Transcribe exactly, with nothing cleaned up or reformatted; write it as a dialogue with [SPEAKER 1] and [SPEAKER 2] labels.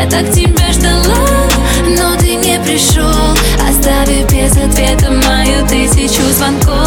[SPEAKER 1] так тебя ждала, но ты не пришел, оставив без ответа мою тысячу звонков.